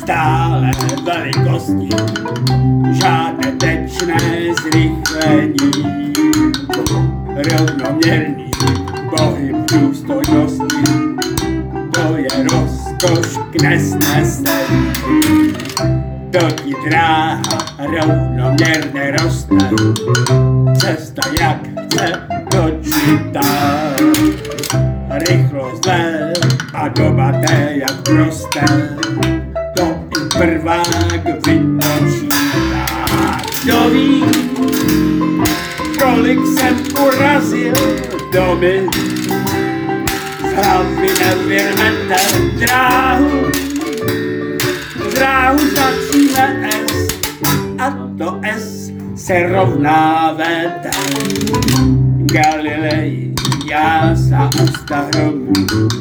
stále velikosti, žádné tečné zrychlení, rovnoměrný pohyb důstojnosti, to je rozkoš k nesnesení. Dokud dráha rovnoměrně roste, cesta jak chce dočítá. Rychlost zlé a doba té jak prosté, to i prvák vypočítá. Kdo ví, kolik jsem urazil domy, z hlavy nevyrmete dráhu značíme S a to S se rovná VT. Galilei jása a staromu,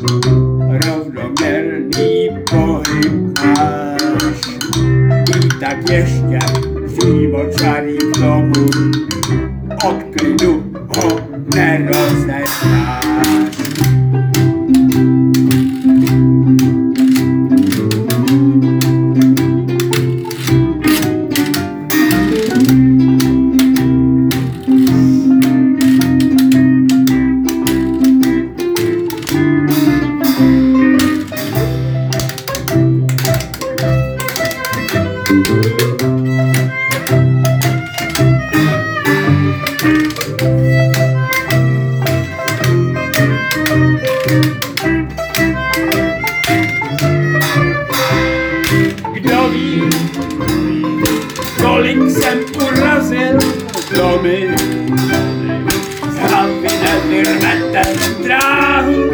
rovnoměrný pohyb máš. I tak ještě přímočarý k tomu, od klidu ho nerozeznáš. Kdo ví, kolik jsem urazil domy, z hlavy nevyrmete dráhu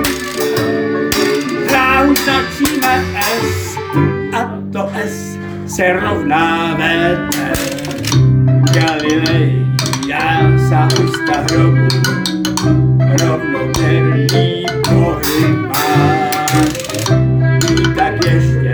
značíme S a to S se rovná VT. Galilei jása u staromu, rovnoměrný pohyb máš. I tak ještě